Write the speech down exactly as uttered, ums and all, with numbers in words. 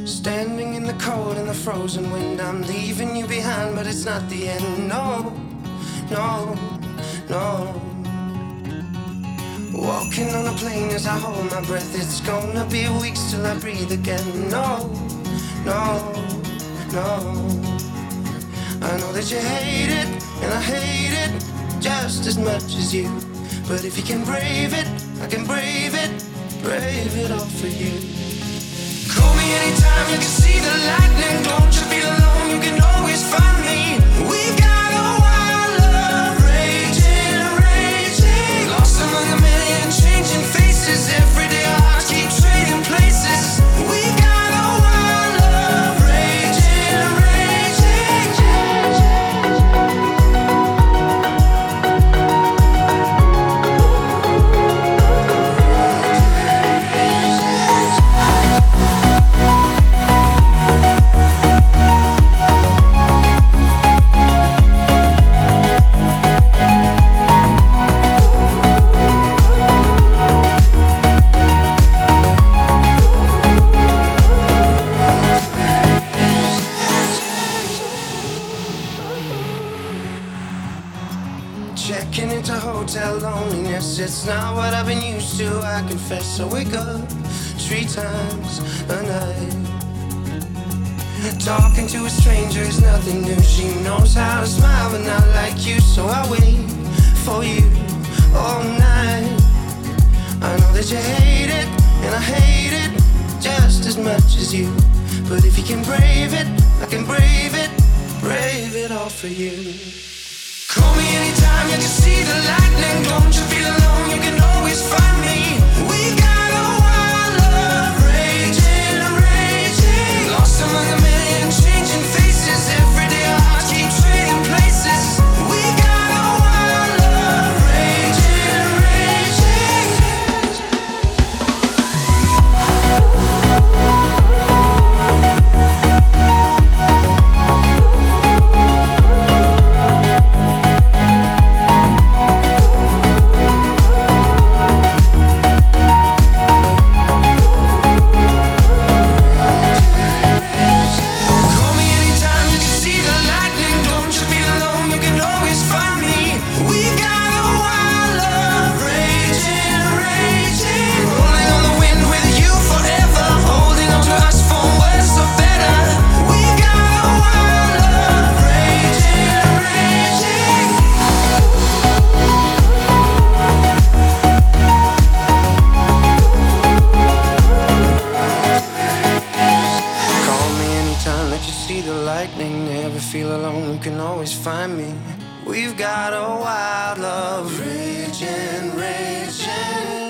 Standing in the cold and the frozen wind, I'm leaving you behind, but it's not the end. No, no, no. Walking on a plane as I hold my breath. It's gonna be weeks till I breathe again. No, no, no. I know that you hate it, and I hate it just as much as you. But if you can brave it, I can brave it, brave it all for you. Call me anytime, you can see the lightning. Don't you feel alone, you can always find me. We've got a wild love, raging, raging. Lost among a million changing faces. Every day our hearts keep trading places. We've got a wild love, raging, raging. Checking into hotel loneliness, it's not what I've been used to, I confess. I wake up three times a night. Talking to a stranger is nothing new. She knows how to smile but not like you. So I wait for you all night. I know that you hate it, and I hate it just as much as you. But if you can brave it, I can brave it, brave it all for you. Call me anytime, you can see the lightning. Don't you feel alone, you can always find me. We got a wild love, raging, raging. Lost among a million changing faces. Every day our hearts keep trading places. We got a wild love, raging, raging. Never feel alone, you can always find me. We've got a wild love, raging, raging.